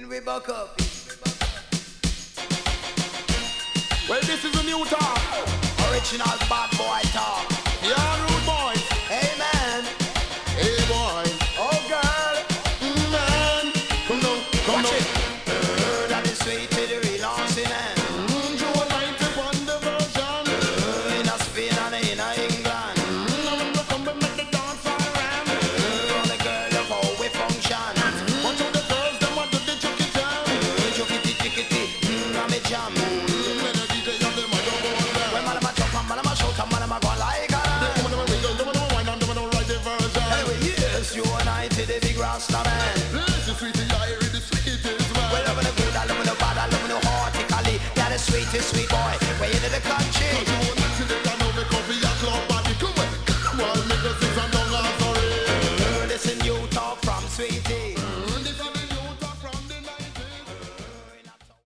We buck up. Well, this is a new talk. Original bad boy talk. Yeah, rude boys. Hey man. Hey boy. Oh girl. Man. Come down, come Watch down. it. That is sweet to the real dancing man. Joe 91 the version. In a Spain and in a England. Now when we come, we make the dance all around. All the girl of how we function. Watch out the girls, them want to do the chucky jam. Chuckity chickity. I'm a jam. When the DJ have them, I don't go on down. When man am a jump and man am a shout and man am a go like a Them want to wiggle, them want to wind, and them want to ride the version. Anyway, yes, you and I to the big Rasta man. Listen, sweetie, I hear the sweetest man. Well, loving the good, I loving the bad, I loving the heartically. That is sweetest sweet boy. Way into the country.